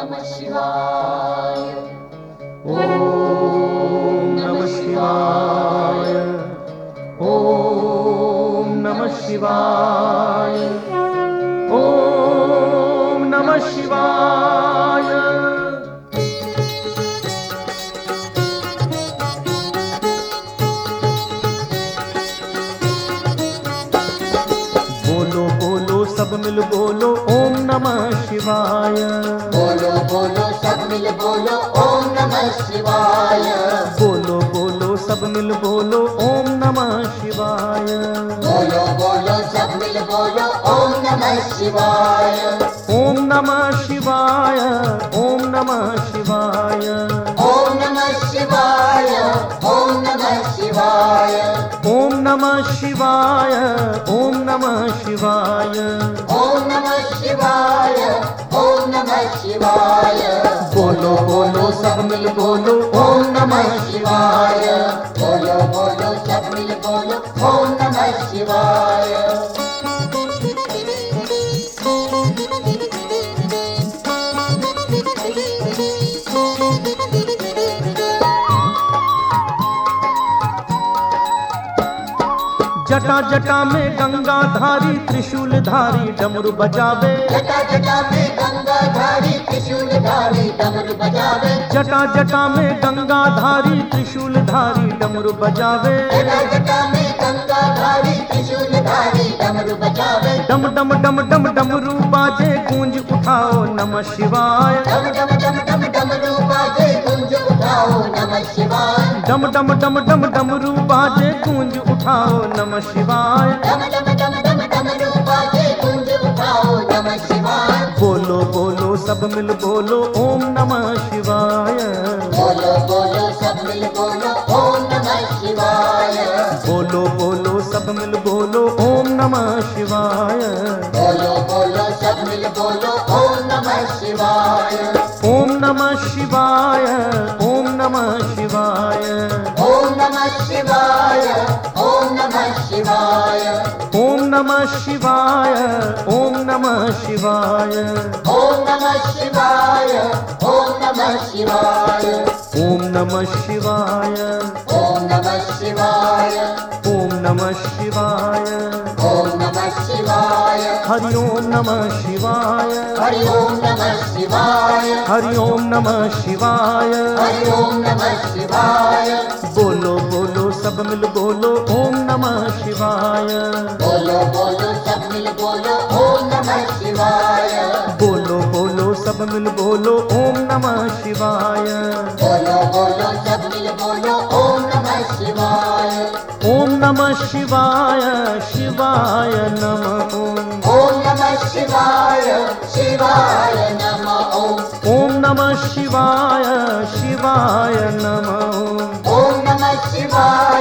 नमः शिवाय। ओम नमः शिवाय। ओम नमः शिवाय। ओम नमः शिवाय। बोलो बोलो सब मिल बोलो ओम नमः शिवाय। बोलो बोलो सब मिल बोलो ओम नमः शिवाय। बोलो बोलो सब मिल बोलो ओम नमः शिवाय। बोलो बोलो सब मिल बोलो ओम नमः शिवाय। ओम नमः शिवाय। ओम नमः शिवाय। ओम नमः शिवाय। ओम नमः शिवाय। ओम नमः शिवाय। ओम नमः शिवाय। ओम नमः शिवाय। ओम नमः शिवाय। बोलो बोलो सब मिल बोलो ओम नमः शिवाय। बोलो बोलो सब मिल बोलो ओम नमः शिवाय। जटा जटा में गंगा धारी त्रिशूल धारी डमरू बजावे। जटा जटा में गंगा धारी त्रिशूल धारी डमरू बजावे। जटा जटा में गंगा धारी त्रिशूल धारी डमरू बजावे। जटा जटा में गंगा धारी त्रिशूल धारी डमरू बजावे। डम डम डम डम डमरू बाजे गूंज उठाओ नमः शिवाय। डम डम डम डम डमरू बाजे गूंज उठाओ नमः शिवाय। डम डम डम डम डमरू बाजे गूंज उठाओ नमः शिवाय। डम डम डम डम डमरू बाजे गूंज उठाओ नमः शिवाय। बोलो बोलो सब मिल बोलो ओम नमः शिवाय। बोलो बोलो सब मिल बोलो ओम नमः शिवाय। बोलो बोलो सब मिल बोलो ओम नमः शिवाय। बोलो बोलो सब मिल बोलो ओम नमः शिवाय। ओम नमः शिवाय। ओम नमः शिवाय। ओम नमः शिवाय। ओम नमः शिवाय। ओम नमः शिवाय। ओम नमः शिवाय। ओम नमः शिवाय। ओम नमः शिवाय। ओम नमः शिवाय। ओम नमः शिवाय। ओम नमः शिवाय। ओम नमः शिवाय। हरि ओम नमः शिवाय। हरि ओम नमः शिवाय। हरि ओम नमः शिवाय। हरि ओम नमः शिवाय। बोलो बोलो सब मिल बोलो ओम नमः शिवाय। बोलो बोलो सब मिल बोलो ओम नमः शिवाय। बोलो बोलो सब मिल बोलो ओम नमः शिवाय। बोलो बोलो सब मिल बोलो ओम नमः शिवाय। ओम नमः शिवाय। शिवाय नमः ओम। ओम नमः शिवाय। शिवाय नमः ओम। ओम नमः शिवाय। शिवाय नमः ओम। ओम नमः शिवाय।